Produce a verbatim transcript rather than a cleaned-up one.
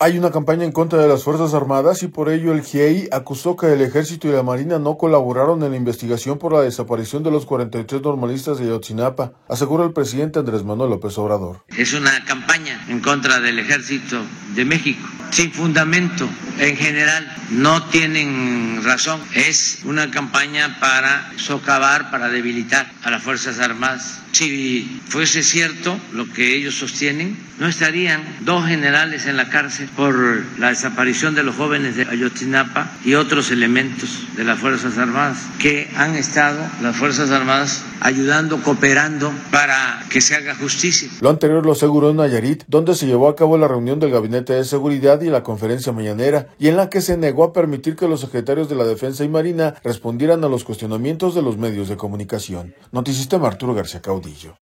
Hay una campaña en contra de las Fuerzas Armadas y por ello el G I E I acusó que el Ejército y la Marina no colaboraron en la investigación por la desaparición de los cuarenta y tres normalistas de Ayotzinapa, asegura el presidente Andrés Manuel López Obrador. Es una campaña en contra del Ejército de México, sin fundamento. En general no tienen razón. Es una campaña para socavar, para debilitar a las Fuerzas Armadas. Si fuese cierto lo que ellos sostienen, no estarían dos generales en la cárcel por la desaparición de los jóvenes de Ayotzinapa y otros elementos de las Fuerzas Armadas que han estado las Fuerzas Armadas ayudando, cooperando para que se haga justicia. Lo anterior lo aseguró en Nayarit, donde se llevó a cabo la reunión del Gabinete de Seguridad y la conferencia mañanera, y en la que se negó a permitir que los secretarios de la Defensa y Marina respondieran a los cuestionamientos de los medios de comunicación. Noticistema Arturo García Caudillo.